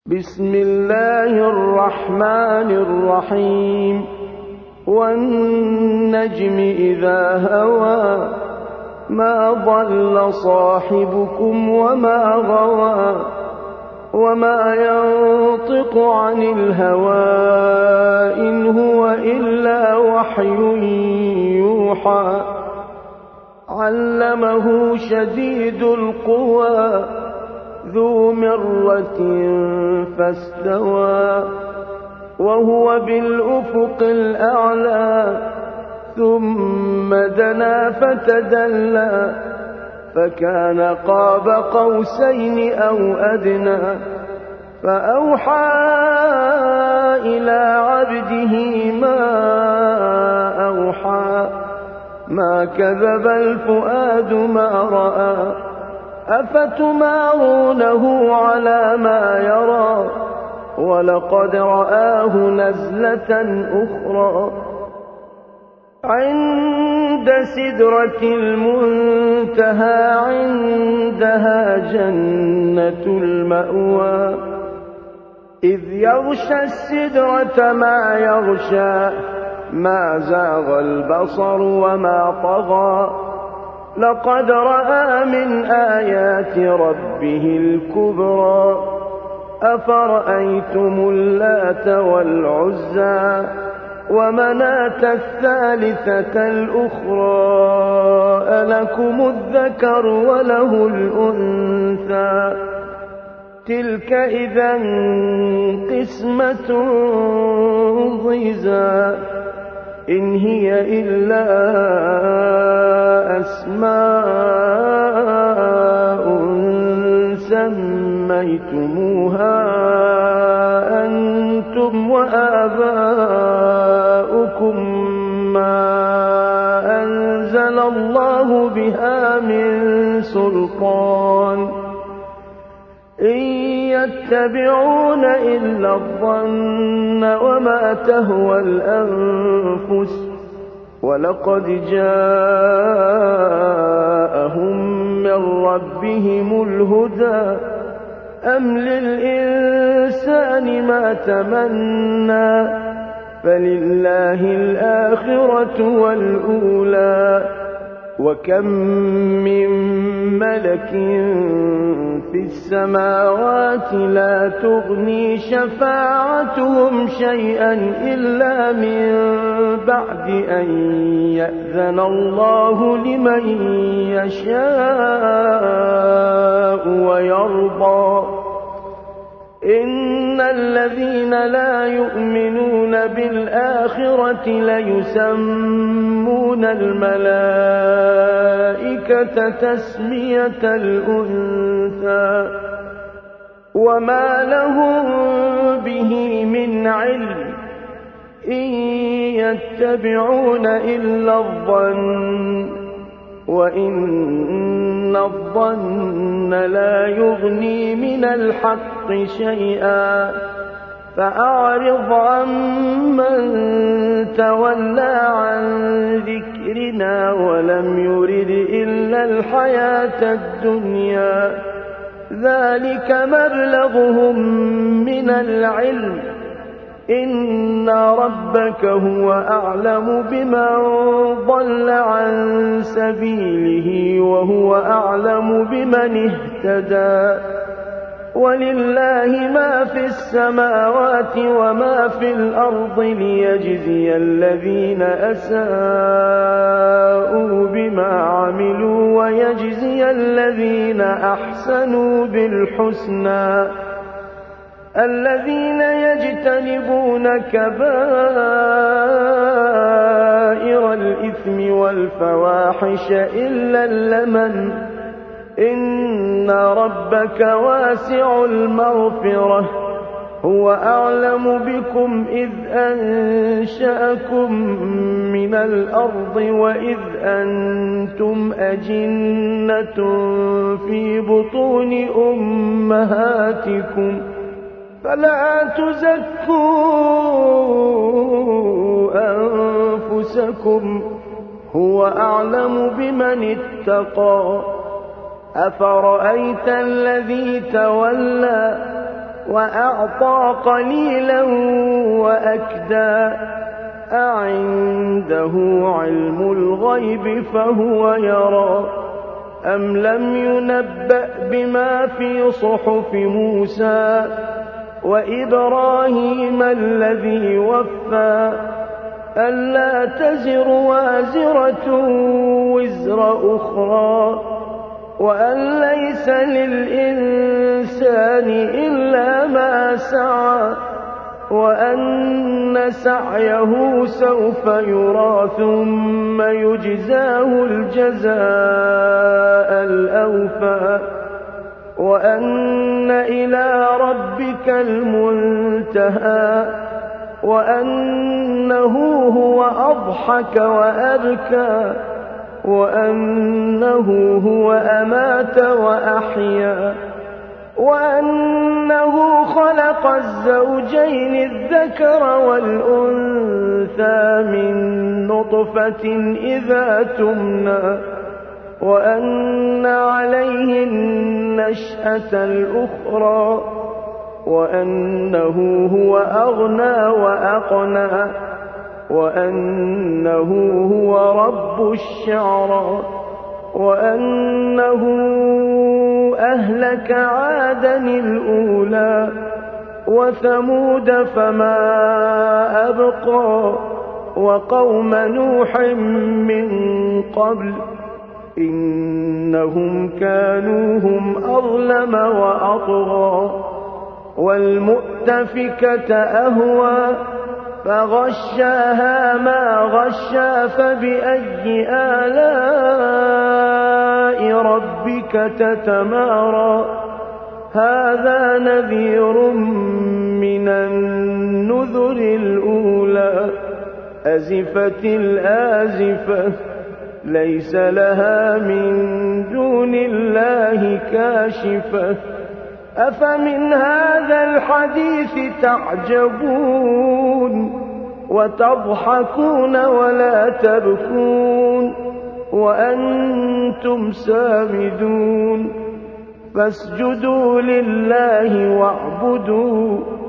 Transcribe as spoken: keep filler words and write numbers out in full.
بسم الله الرحمن الرحيم والنجم إذا هوى ما ضل صاحبكم وما غوى وما ينطق عن الهوى إن هو إلا وحي يوحى علمه شديد القوى ذو مرة فاستوى وهو بالأفق الأعلى ثم دنا فتدلى فكان قاب قوسين أو أدنى فأوحى إلى عبده ما أوحى ما كذب الفؤاد ما رأى أفتمارونه على ما يرى ولقد رآه نزلة أخرى عند سدرة المنتهى عندها جنة المأوى إذ يغشى السدرة ما يغشى ما زاغ البصر وما طغى لقد رأى من آيات ربه الكبرى أفرأيتم اللات والعزى ومناة الثالثة الأخرى ألكم الذكر وله الأنثى تلك إذا قسمة ضيزى إن هي إلا أسماء سميتموها أنتم وآباؤكم ما أنزل الله بها من سلطان إن يتبعون إلا الظن وما تهوى الأنفس ولقد جاءهم من ربهم الهدى أم للإنسان ما تمنى فلله الآخرة والأولى وكم من ملك في السماوات لا تغني شفاعتهم شيئا إلا من بعد أن يأذن الله لمن يشاء ويرضى إن الذين لا يؤمنون بالآخرة ليسمون الملائكة تسمية الأنثى وما لهم به من علم إن يتبعون إلا الظن وإن الظن لا يغني من الحق شيئا فأعرض عمن تولى عن ذكرنا ولم يرد إلا الحياة الدنيا ذلك مبلغهم من العلم إن ربك هو أعلم بمن ضل عن سبيله وهو أعلم بمن اهتدى ولله ما في السماوات وما في الأرض ليجزي الذين أساءوا بما عملوا ويجزي الذين أحسنوا بالحسنى الذين يجتنبون كبائر الإثم والفواحش إلا اللمن إن ربك واسع المغفرة هو أعلم بكم إذ أنشأكم من الأرض وإذ أنتم أجنة في بطون أمهاتكم فلا تزكوا أنفسكم هو أعلم بمن اتقى أفرأيت الذي تولى وأعطى قليلا وأكدى أعنده علم الغيب فهو يرى أم لم ينبأ بما في صحف موسى وإبراهيم الذي وفى ألا تزر وازرة وزر أخرى وأن ليس للإنسان إلا ما سعى وأن سعيه سوف يرى ثم يجزاه الجزاء الأوفى وأن إلى ربك المنتهى وأنه هو أضحك وأبكى وأنه هو أمات وأحيا وأنه خلق الزوجين الذكر والأنثى من نطفة إذا تمنى وأن عليه النشأة الأخرى وأنه هو أغنى وأقنى وأنه هو رب الشعرى وأنه أهلك عادا الأولى وثمود فما أبقى وقوم نوح من قبل إنهم كانوا هم أظلم وأطغى والمؤتفكة أهوى فغشاها ما غشا فبأي آلاء ربك تتمارى هذا نذير من النذر الأولى أزفت الآزفة ليس لها من دون الله كاشفة أفمن هذا الحديث تعجبون وتضحكون ولا تبكون وأنتم سامدون فاسجدوا لله واعبدوا